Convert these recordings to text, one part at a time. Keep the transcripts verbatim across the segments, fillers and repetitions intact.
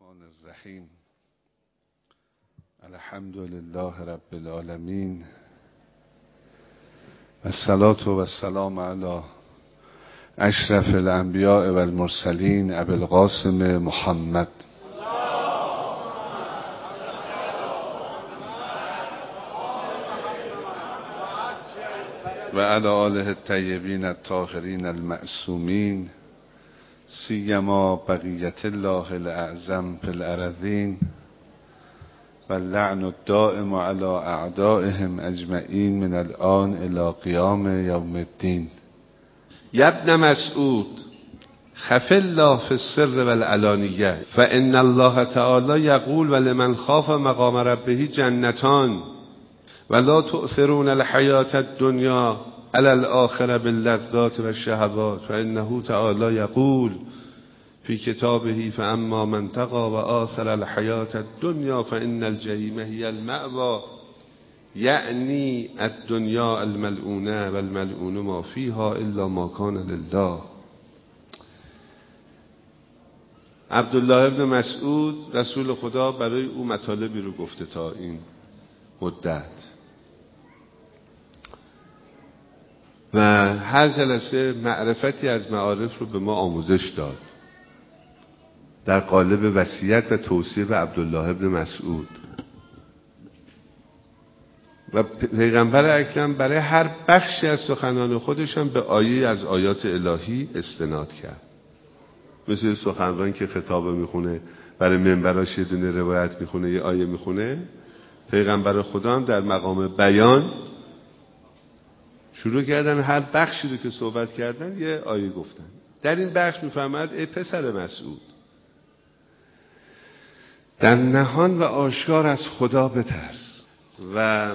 الرحمن الرحیم. الحمد لله رب العالمین و الصلاة و السلام علی اشرف الانبیاء و المرسلین ابی القاسم محمد و علی آله الطیبین الطاهرین المعصومین سیما بقیت الله الاعظم فی الارضین و اللعن الدائم علی اعدائهم اجمعین من الآن الی قیام یوم الدین. یا ابن مسعود خف الله فی السر والعلانیه فان الله تعالی یقول ولمن خاف مقام ربه جنتان ولا تؤثرون الحیاة الدنیا علی الآخرة باللذات والشهوات فانه تعالی یقول فی کتابه فاما من طغی و آثر الحیاة الدنیا فان الجحیم هی المأوی یعنی الدنیا الملعونه و الملعون ما فیها الا ما کان لله. عبدالله ابن مسعود رسول خدا برای او مطالبی رو گفته تا این مدت و هر جلسه معرفتی از معارف رو به ما آموزش داد در قالب وصیت و توصیه به عبدالله ابن مسعود. و پیغمبر اکرم برای هر بخشی از سخنان خودش هم به آیه از آیات الهی استناد کرد. مثل سخنران که خطابه میخونه برای منبراش یه دونه روایت میخونه یه آیه میخونه، پیغمبر خدا هم در مقام بیان شروع کردن هر بخشی رو که صحبت کردن یه آیه گفتن. در این بخش میفهمد ای پسر مسعود در نهان و آشکار از خدا بترس و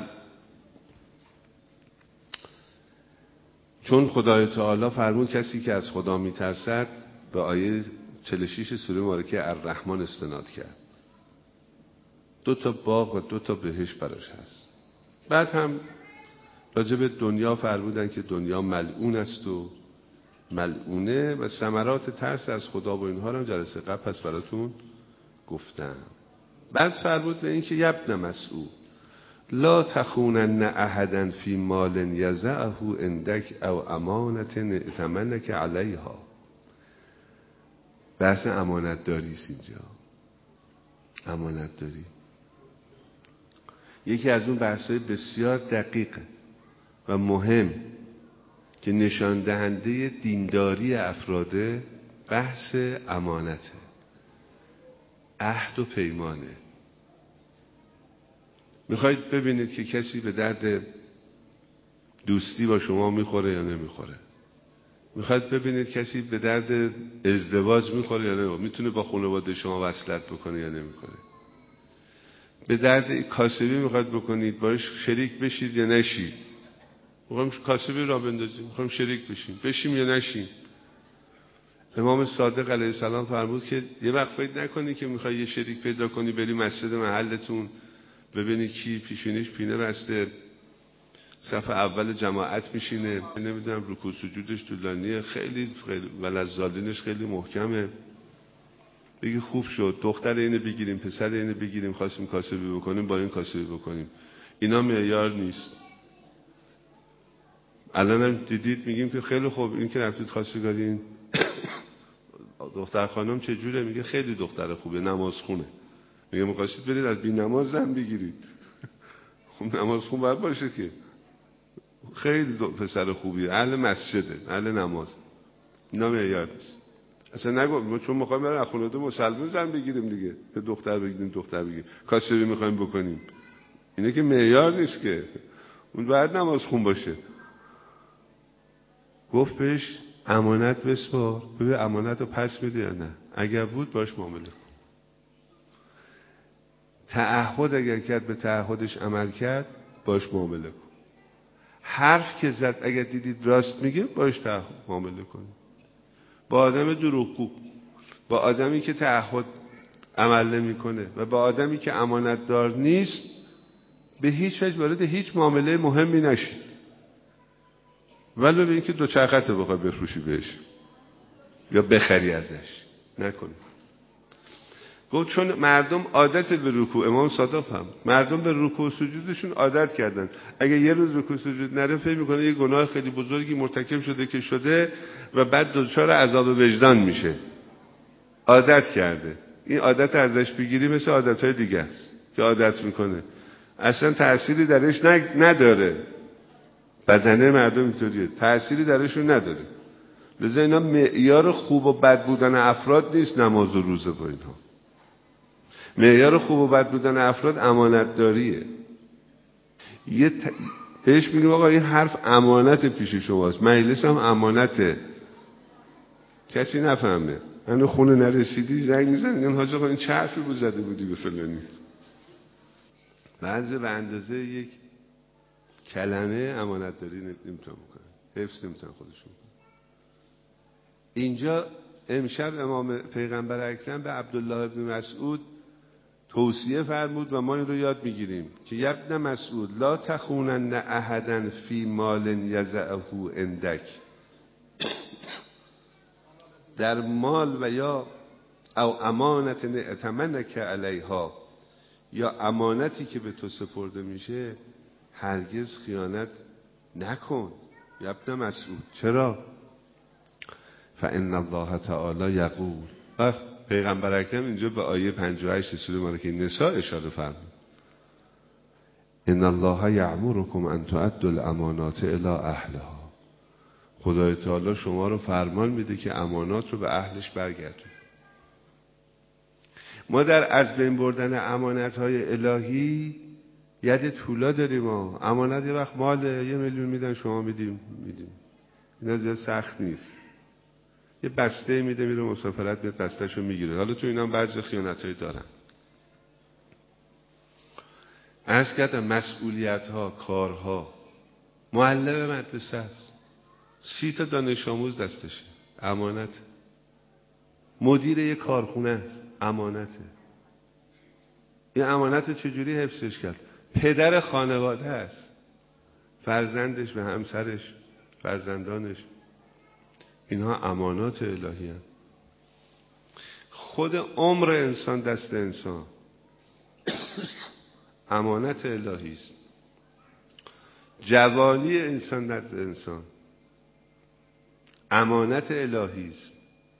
چون خدای تعالی فرمود کسی که از خدا میترسد به آیه چهل و شش سوره مبارکه الرحمن استناد کرد. دو تا باغ و دو تا بهشت براش هست. بعد هم راجع به دنیا فرمودن که دنیا ملعون است و ملعونه و ثمرات ترس از خدا و اینها رو جلسه قبل پس براتون گفتم. بعد فرمود به این که یا ابن مسعود لا تخونن احدا فی مال یزعه عندک او امانت ائتمنک علیها. بحث امانت داری است اینجا. امانت داری یکی از اون بحث‌های بسیار دقیق و مهم که نشان دهنده دینداری افراده بحث امانته، عهد و پیمانه. میخواید ببینید که کسی به درد دوستی با شما میخوره یا نمیخوره. میخواید ببینید کسی به درد ازدواج میخوره یا نمیخوره. میتونه با خانواده شما وصلت بکنه یا نمیکنه. به درد کاسبی میخواید بکنید باش شریک بشید یا نشید. میخوایم کاسبی را بندازیم، میخوایم شریک بشیم، بشیم یا نشیم. امام صادق علیه السلام فرمود که یه وقت فکر نکنی که میخوای یه شریک پیدا کنی بری مسجد محلتون ببینی کی پیشونیش پینه بسته صف اول جماعت میشینه، نمیدونم رکوع سجودش طولانیه، خیلی خیلی ولذالینش خیلی محکمه، بگی خوب شد دختر اینو بگیریم پسر اینو بگیریم خواستیم کاسبی بکنیم با این کاسبی بکنیم. اینا معیار نیست. الان هم دیدید میگیم که خیلی خوب این که رفتید خواستگارین دختر خانم چجوره؟ میگه خیلی دختر خوبه، نماز خونه. میگه میخواستید برید از بی نماز زن بگیرید. خب نماز خون باید باشه که. خیلی پسر خوبیه، اهل مسجده، اهل نماز. اینا معیار نیست. اصلا نگو ما چون میخوایم برای خانواده مسلمان زن بگیریم دیگه به دختر بگیریم دختر بگیریم کاسبی میخوایم بکنیم. اینه که معیار نیست که. اون باید نماز خون باشه. گفت بهش امانت بسپار ببین امانت رو پس میده یا نه. اگر بود باش معامله کن. تعهد اگر کرد به تعهدش عمل کرد باش معامله کن. حرف که زد اگر دیدید راست میگه باش معامله کن. با آدم دروغگو، با آدمی که تعهد عمل نمیکنه و با آدمی که امانت دار نیست به هیچ وجه وارد هیچ معامله مهمی نشید. ولو به این که دو چرخته بخوای بفروشی بهش یا بخری ازش نکنی. گفت چون مردم عادت به رکوع، امام صادق هم مردم به رکوع و سجودشون عادت کردن، اگه یه روز رکوع سجود نره فکر میکنه یه گناه خیلی بزرگی مرتکب شده که شده و بعد دچار عذاب وجدان میشه. عادت کرده. این عادت ازش بگیری مثل عادتهای دیگه است که عادت میکنه، اصلا تأثیری درش نداره. بدنه مردم اینطوریه، تأثیری درشون نداره. لذا اینا معیار خوب و بد بودن افراد نیست نماز و روزه با اینها. معیار خوب و بد بودن افراد امانت داریه. یه ت... بهش میگیم آقا این حرف امانت پیش شماست، مجلس هم امانته. کسی نفهمه، هنو خونه نرسیدی زنگ میزن میگن حاج آقا این چه حرفی بود زده بودی به فلانی. بعضی به اندازه یک کلمه امانت داری نمیتونن بکنن، حفظ نمیتونن خودشون. اینجا امشب امام پیغمبر اکرم به عبدالله ابن مسعود توصیه فرمود و ما این رو یاد میگیریم که یبن مسعود لا تخونن احدا فی مال یزعه عندک. در مال و یا او امانت ائتمنک علیها، یا امانتی که به تو سپرده میشه هرگز خیانت نکن. یبن مسعود چرا؟ فان الله تعالی یقول، وقت پیغمبر اکرم اینجا به آیه پنجاه و هشت سوره ملکه نساء اشاره فرمود، ان الله یأمرکم ان تؤدوا الامانات الی اهلها. خدای تعالی شما رو فرمان میده که امانات رو به اهلش برگردونید. ما در از بین بردن امانت‌های الهی ید طولا داریم. ما امانت یه وقت مال یه میلیون میدن شما میدیم میدیم، اینا زیاد سخت نیست. یه بسته میده میره مسافرت میاد بسته‌شو میگیره. حالا تو اینا بعضی خیانتایی دارن. عرض کردم مسئولیت‌ها، کارها، معلم مدرسه است، سی تا دانش آموز دستشه، امانت. مدیر یک کارخونه است، امانته. این امانت چجوری حفظش کرد؟ پدر خانواده است، فرزندش و همسرش، فرزندانش، اینها امانات الهی هستند. خود عمر انسان دست انسان امانت الهی است. جوانی انسان دست انسان امانت الهی است.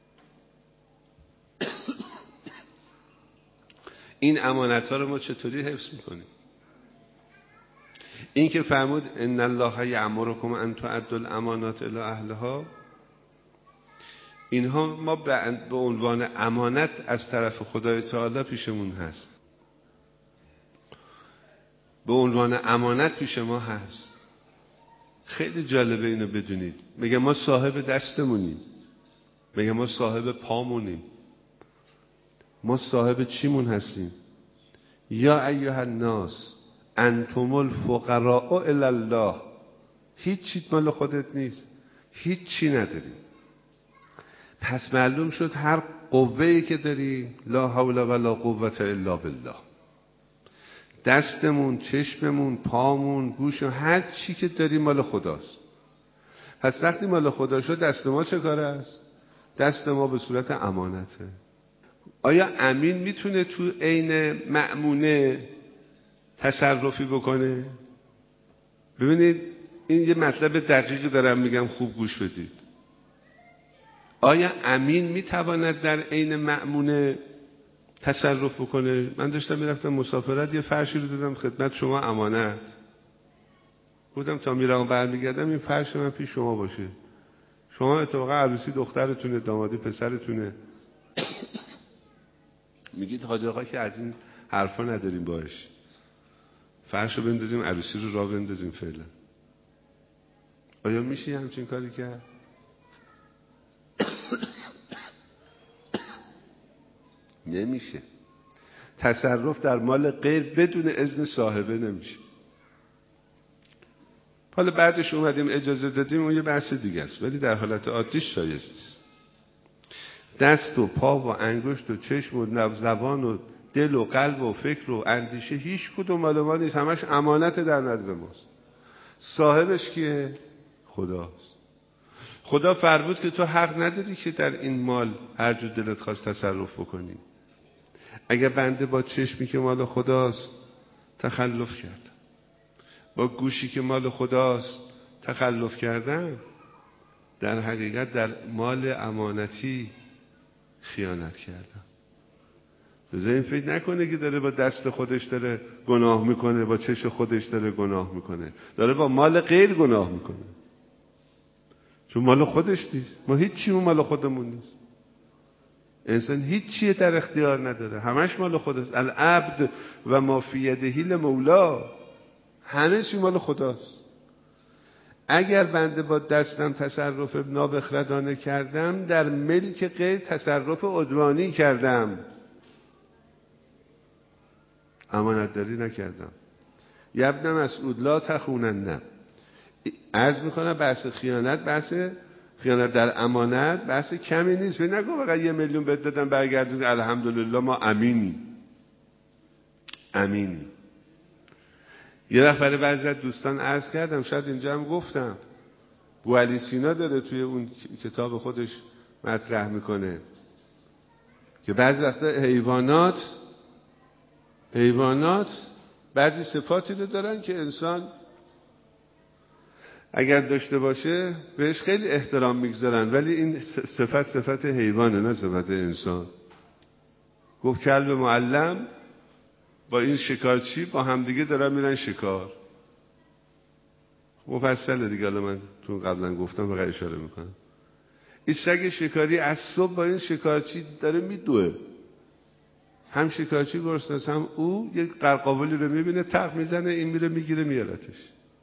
این امانت ها رو ما چطوری حفظ میکنیم؟ این که فرمود ان الله یأمرکم ان تؤدوا الامانات الی اهلها، اینها ما به عنوان امانت از طرف خدای تعالی پیشمون هست، به عنوان امانت پیش ما هست. خیلی جالبه اینو بدونید. میگه ما صاحب دستمونیم، میگه ما صاحب پامونیم، ما صاحب چیمون هستیم؟ یا ایها الناس انتم الفقراء الی الله. هیچ چیز مال خودت نیست، هیچ چی نداری. پس معلوم شد هر قوه‌ای که داریم لا حول ولا قوة الا بالله. دستمون، چشممون، پامون، گوشمون، هر چی که داریم مال خداست. پس وقتی مال خدا شد دست ما چه کار است؟ دست ما به صورت امانته. آیا امین میتونه تو عین مأمونه تصرفی بکنه؟ ببینید این یه مطلب دقیقی دارم میگم، خوب گوش بدید. آیا امین میتواند در عین مأمونه تصرف بکنه؟ من داشتم میرفتم مسافرت، یه فرشی رو دادم خدمت شما امانت، بودم تا میرم برمیگردم این فرش من پیش شما باشه. شما اتفاقا عروسی دخترتونه، دامادی پسرتونه، میگید حاج آقا که از این حرفا نداریم باش، فرشو بندازیم عروسی رو راه بندازیم فعلا. آیا میشه همچین کاری کرد؟ نمیشه. تصرف در مال غیر بدون اذن صاحبه نمیشه. حالا بعدش اومدیم اجازه دادیم اون یه بحث دیگه است، ولی در حالت عادیش شایسته است. دست و پا و انگشت و چشم و زبان و دل و قلب و فکر و اندیشه هیچ کدوم مال ما نیست، همش امانت در نزد ماست. صاحبش کیه؟ خداست. خدا فرمود که تو حق نداری که در این مال هر جور دلت خواست تصرف بکنی. اگر بنده با چشمی که مال خداست تخلف کردم، با گوشی که مال خداست تخلف کردم، در حقیقت در مال امانتی خیانت کردم. لذا این فکر نکنه که داره با دست خودش داره گناه میکنه، با چش خودش داره گناه میکنه، داره با مال غیر گناه میکنه، چون مال خودش نیست. ما هیچ چیمون مال خودمون نیست. انسان هیچ چیه در اختیار نداره، همش مال خودست. العبد و ما فی یده لمولا، همه چی مال خداست. اگر بنده با دستم تصرف نابخردانه کردم، در ملک غیر تصرف عدوانی کردم، امانتداری نکردم. یبن مسعود لا تخونن. عرض میکنم بحث خیانت، بحث خیانت در امانت بحث کمی نیست. و نگو فقط یه میلیون بهت دادم برگردون الحمدلله ما امینی امینی. یه وقت برای بعضی از دوستان عرض کردم، شاید اینجا هم گفتم، بوعلی سینا داره توی اون کتاب خودش مطرح میکنه که بعضی وقتا حیوانات حیوانات بعضی صفاتی رو دارن که انسان اگر داشته باشه بهش خیلی احترام میگذارن، ولی این صفت صفت حیوانه نه صفت انسان. گفت کلب معلم با این شکارچی با همدیگه دارن میرن شکار. مفصله دیگه، حالا من تو قبلا گفتم فقط اشاره میکنم. این سگ شکاری از صبح با این شکارچی داره میدوه، هم شکارچی گرسنه‌ست هم او. یک قرقاولی رو میبینه تق میزنه، این میره میگیره میارتش.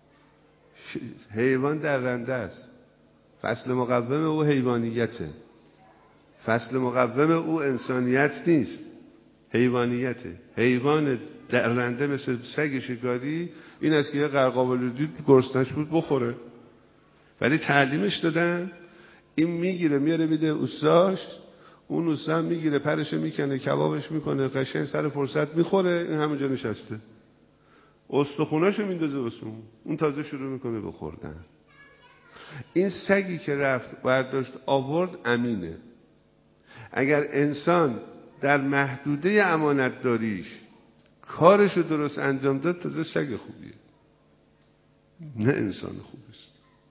حیوان در رنده است. فصل مقوم او حیوانیته، فصل مقوم او انسانیت نیست، حیوانیته. حیوان در رنده مثل سگ شکاری این است که یه قرقاولی رو دید گرسنه‌ش بود بخوره، ولی تعلیمش دادن این میگیره میاره میده اوستاش، اون اوستا هم میگیره پرش میکنه کبابش میکنه، قشنگ سر فرصت میخوره، این همونجا نشسته استخوناشو میندازه واسه اون، اون تازه شروع میکنه بخوردن. این سگی که رفت برداشت آورد امینه. اگر انسان در محدوده امانت داریش کارشو درست انجام داد، تازه سگ خوبیه، نه انسان خوبیست.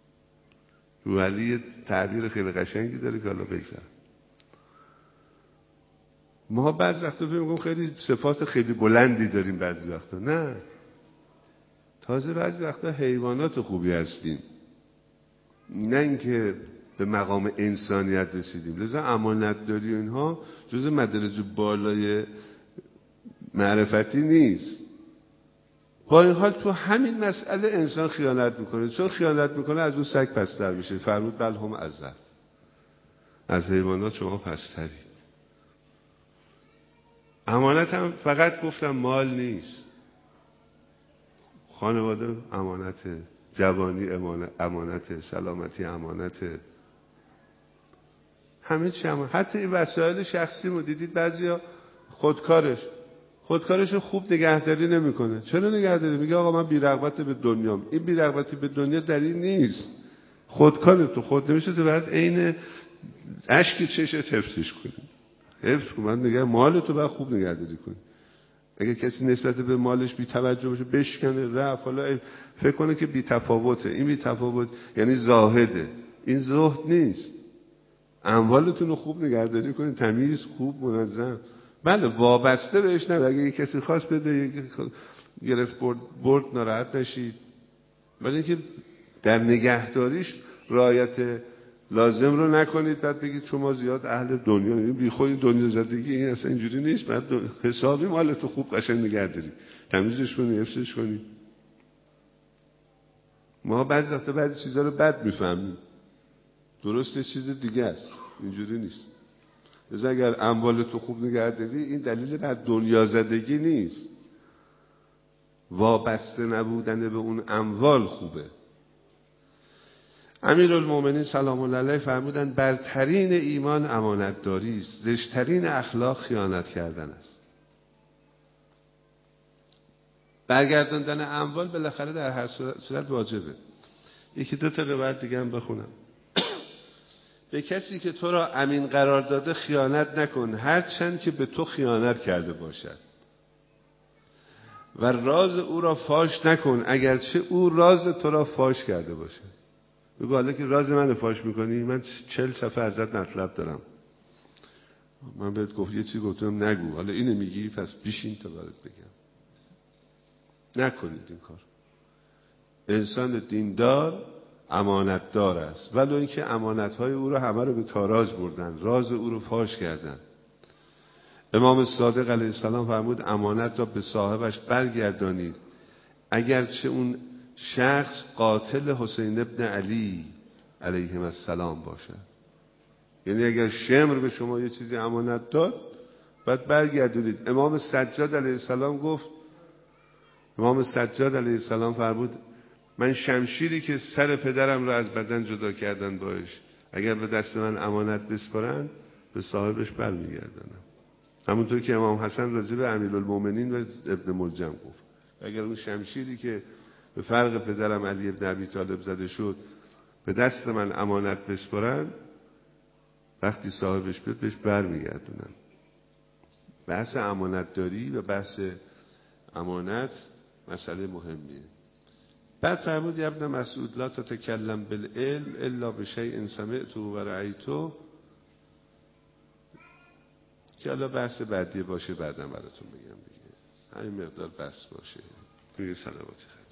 ولی تعبیر خیلی قشنگی داره که حالا بگذارم. ما بعض وقتا فکر می‌کنیم خیلی صفات خیلی بلندی داریم، بعضی وقتا نه، تازه بعضی وقتا حیوانات خوبی هستیم، نه اینکه به مقام انسانیت رسیدیم. لذا امانت داری و اینها جز مدارج بالای معرفتی نیست. با این حال تو همین مسئله انسان خیانت میکنه، چون خیانت میکنه از اون سگ پستر میشه. فرمود بل هم اضل، از حیوانات شما پسترید. امانت هم فقط گفتم مال نیست، خانواده امانته، جوانی امانته، سلامتی امانته، همه چی امانت. حتی این وسایل شخصی رو دیدید بعضیا خودکارش خودکارش رو خوب نگهداری نمیکنه. چرا نگهداری؟ میگه آقا من بی‌رغبت به دنیام. این بی‌رغبتی به دنیا دلیل نیست، خودکار تو خود نمیشه. تو بعد عین اشک چشت حفظش کنی، حفظ کن. من میگم مال تو باید خوب نگهداری کنی. اگه کسی نسبت به مالش بی توجه باشه، بشکنه رفت، حالا فکر کنه که بی تفاوته. این بی تفاوت یعنی زاهده. این زهد نیست. اموالتون رو خوب نگهداری کنید، تمیز، خوب، منظم. بله وابسته بهش نه، اگه کسی خواست بده گرفت برد, برد ناراحت نشید، ولی اینکه در نگهداریش رعایت لازم رو نکنید بعد بگید شما زیاد اهل دنیا. این بی خود دنیا زدگی این اصلا اینجوری نیست. بعد حسابی مالتو خوب قشنگ نگهداری، تمیزش کنی، حفظش کنی. ما بعضی وقتا بعضی چیزا رو بد میفهمیم، درسته چیز دیگه است، اینجوری نیست. لذا اگر اموالتو خوب نگهداری این دلیل بر دنیا زدگی نیست، وابسته نبودن به اون اموال خوبه. امیرالمومنین سلام الله علیه فرمودند برترین ایمان امانت داری است، زشترین اخلاق خیانت کردن است. برگرداندن اموال بالاخره در هر صورت واجبه. یکی دو تا روایت دیگه هم بخونم. به کسی که تو را امین قرار داده خیانت نکن، هرچند که به تو خیانت کرده باشد، و راز او را فاش نکن اگرچه او راز تو را فاش کرده باشه. بگو حالا که راز من فاش میکنی، من چل صفحه ازت مطلب دارم، من بهت گفت یه چیزی گفتم نگو، حالا اینو میگی، پس بیشین تا برات بگم. نکنید این کار. انسان دیندار امانتدار است، ولو اینکه امانتهای او را همه رو به تاراج بردن، راز او رو فاش کردن. امام صادق علیه السلام فرمود امانت را به صاحبش برگردانید، اگرچه اون شخص قاتل حسین ابن علی علیهم السلام باشه. یعنی اگر شمر به شما یه چیزی امانت داد، باید برگردونید. امام سجاد علیه السلام گفت، امام سجاد علیه السلام فرمود من شمشیری که سر پدرم را از بدن جدا کردن باش، اگر به دست من امانت بسپارن به صاحبش برمیگردانم. همونطور که امام حسن راجع به امیرالمومنین و ابن ملجم گفت، اگر اون شمشیری که به فرق پدرم علی ابن ابی طالب زده شد به دست من امانت بسپارن، وقتی صاحبش بیاد بهش برمیگردونم. بحث امانت داری و بحث امانت مسئله مهمیه. بعد فرمود ابن مسعود لا تتکلم بالعلم الا بشیء سمعته و رأیته، که حالا بحث بعدی باشه بعدم براتون بگم دیگه، همین مقدار بس باشه. توی صلوات خیلی